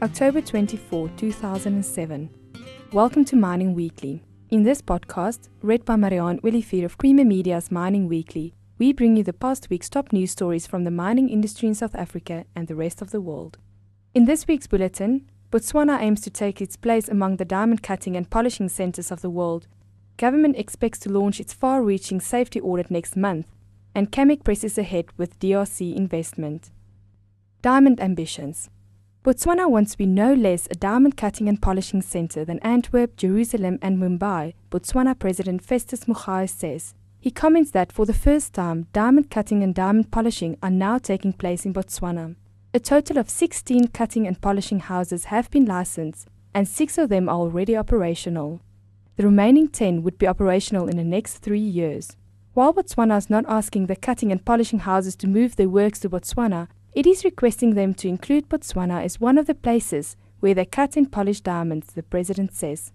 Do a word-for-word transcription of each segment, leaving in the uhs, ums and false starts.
October twenty-fourth, two thousand seven. Welcome to Mining Weekly. In this podcast, read by Marianne Olivier of Creamer Media's Mining Weekly, we bring you the past week's top news stories from the mining industry in South Africa and the rest of the world. In this week's bulletin, Botswana aims to take its place among the diamond cutting and polishing centers of the world. Government expects to launch its far-reaching safety audit next month, and Camic presses ahead with D R C investment. Diamond ambitions. Botswana wants to be no less a diamond cutting and polishing center than Antwerp, Jerusalem and Mumbai, Botswana President Festus Mogae says. He comments that for the first time, diamond cutting and diamond polishing are now taking place in Botswana. A total of sixteen cutting and polishing houses have been licensed, and six of them are already operational. The remaining ten would be operational in the next three years. While Botswana is not asking the cutting and polishing houses to move their works to Botswana, it is requesting them to include Botswana as one of the places where they cut and polish diamonds, the president says.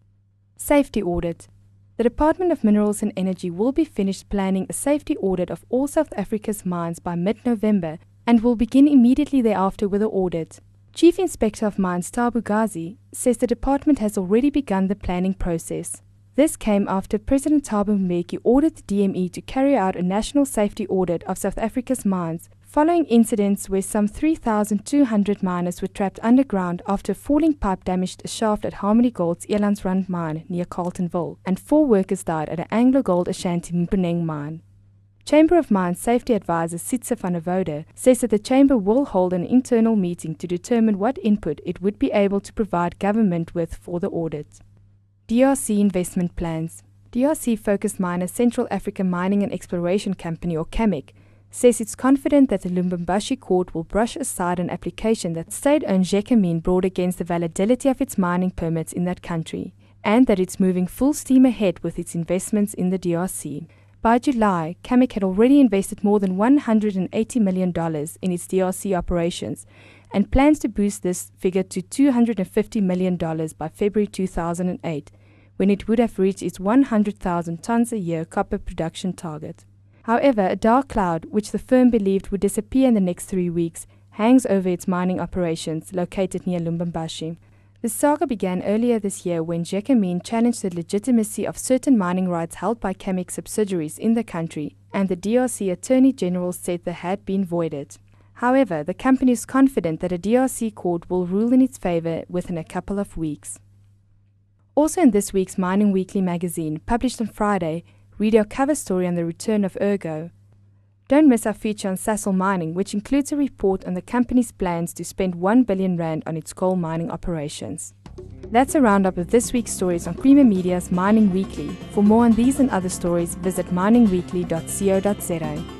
Safety audit. The Department of Minerals and Energy will be finished planning a safety audit of all South Africa's mines by mid-November and will begin immediately thereafter with the audit. Chief Inspector of Mines Thabo Gazi says the department has already begun the planning process. This came after President Thabo Mbeki ordered the D M E to carry out a national safety audit of South Africa's mines following incidents where some three thousand two hundred miners were trapped underground after a falling pipe damaged a shaft at Harmony Gold's Elandsrand mine near Carltonville, and four workers died at an Anglo Gold Ashanti Mponeng mine. Chamber of Mines Safety Advisor Sitsa van der Woude says that the Chamber will hold an internal meeting to determine what input it would be able to provide government with for the audit. D R C investment plans. D R C-focused miner Central Africa Mining and Exploration Company, or Camic, says it's confident that the Lubumbashi court will brush aside an application that state-owned Gécamines brought against the validity of its mining permits in that country, and that it's moving full steam ahead with its investments in the D R C. By July, Camic had already invested more than one hundred eighty million dollars in its D R C operations and plans to boost this figure to two hundred fifty million dollars by February two thousand eight, when it would have reached its one hundred thousand tons a year copper production target. However, a dark cloud, which the firm believed would disappear in the next three weeks, hangs over its mining operations located near Lubumbashi. The saga began earlier this year when Gécamines challenged the legitimacy of certain mining rights held by Camic subsidiaries in the country, and the D R C Attorney General said they had been voided. However, the company is confident that a D R C court will rule in its favor within a couple of weeks. Also in this week's Mining Weekly magazine, published on Friday, read our cover story on the return of Ergo. Don't miss our feature on Sasol Mining, which includes a report on the company's plans to spend one billion rand on its coal mining operations. That's a roundup of this week's stories on Creamer Media's Mining Weekly. For more on these and other stories, visit mining weekly dot co dot za.